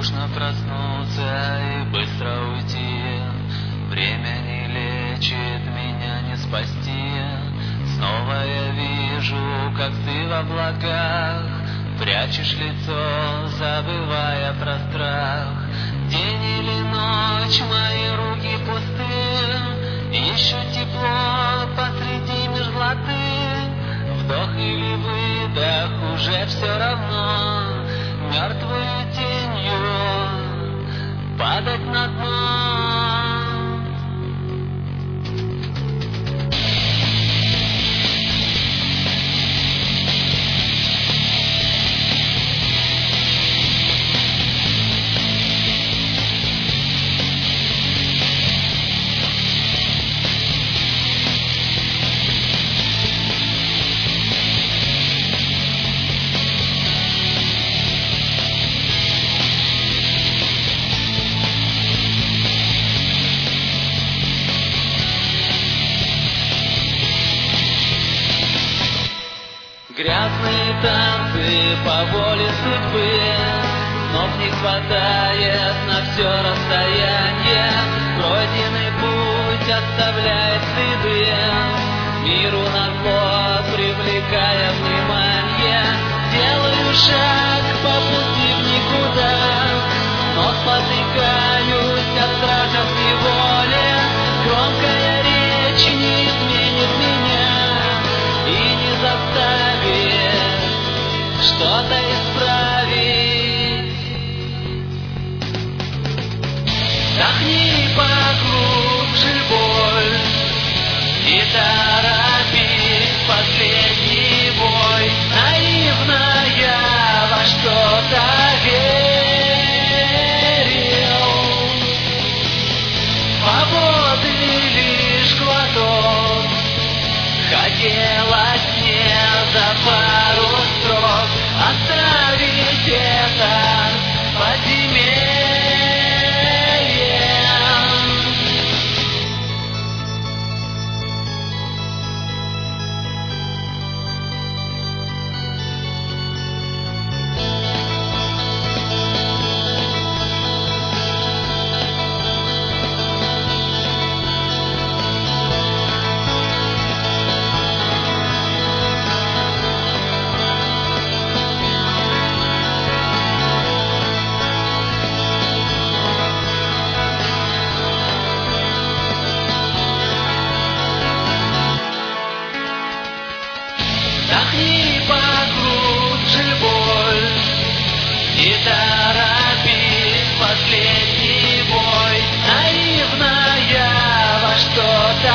Нужно проснуться и быстро уйти. Время не лечит, меня не спасти. Снова я вижу, как ты в облаках прячешь лицо, забывая про страх. День или ночь, мои руки пусты, ищут тепло посреди мерзлоты. Вдох или выдох, уже все равно. Мертвую тенью падать на дно. Грязные танцы по воле судьбы, снов не хватает на все расстояние. Пройденный путь оставляет следы, миру назло привлекая внимание. Делаю шаг по пути в никуда, но спотыкаюсь от страха в неволе. Громкая речь не изменит меня и не заставит что-то исправить. Вдохни поглубже боль и торопи последний бой. Наивно я во что-то верил, свободы лишь глоток. Хотелось мне за пару строк оставить это подземелье. Вдохни поглубже боль и торопи последний бой. Наивно я во что-то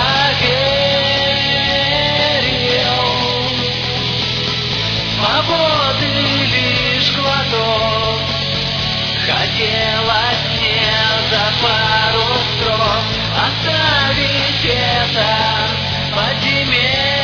верил, свободы лишь глоток. Хотелось мне за пару строк оставить это подземелье.